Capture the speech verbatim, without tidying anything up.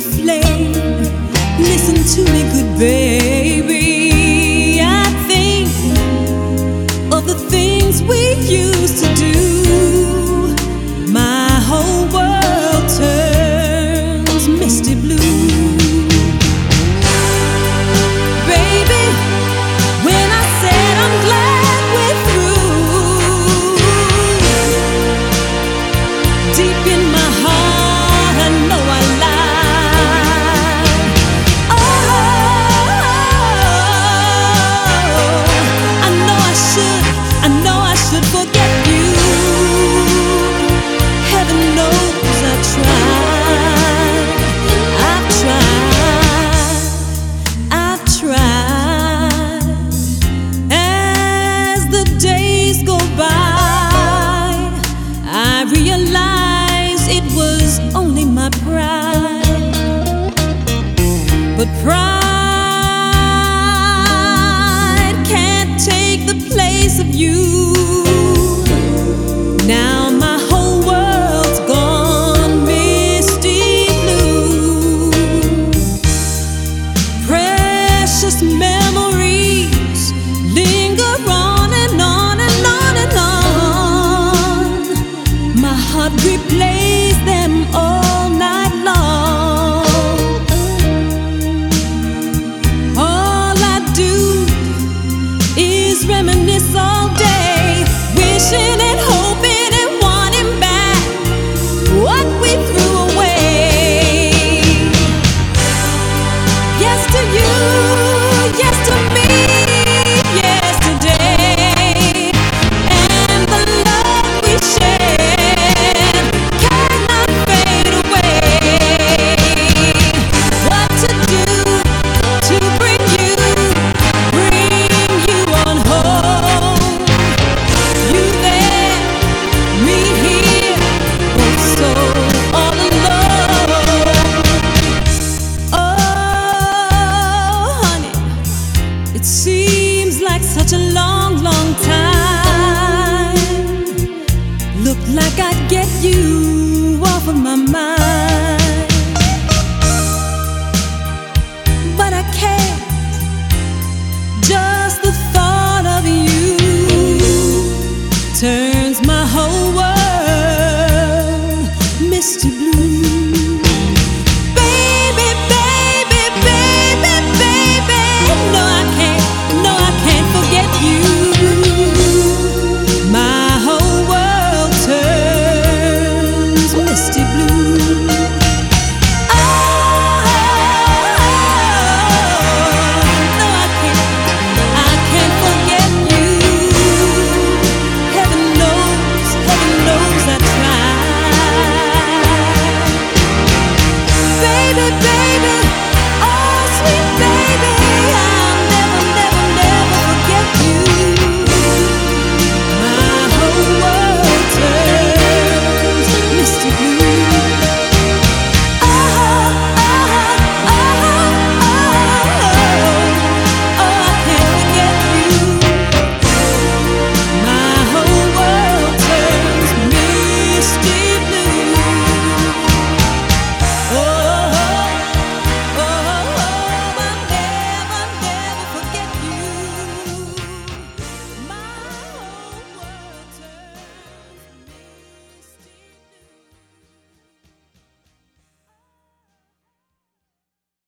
flame. Listen to me, good baby. I think of the things we used to do. My whole world turns misty blue. Baby, when I said I'm glad we're through, deep in my heart I know I lied. Oh, I know I should, I know I should forget you. Heaven knows I tried, I've tried, I've tried. As the days go by, I realize it was only my pride. But pride can't take the place of you. Now my whole world's gone misty blue. Precious memories linger on and on and on and on. My heart replays them all night long. All I do is reminisce all day, wishing and hoping and wanting back what we threw away. Yes to you, yes to me, yesterday. And the love we shared cannot fade away. What to do to bring you, bring you on home? You there, me here, both so all alone. Oh, honey, it seems like such a long, long time. Looked like I'd get you off of my mind, but I can't. Just the thought of you turns my whole world misty blue. Baby, baby, baby, baby, no I can't, no I can't forget you. My whole world turns misty blue. Oh, no I can't, I can't forget you. Heaven knows, heaven knows I tried. Baby, baby.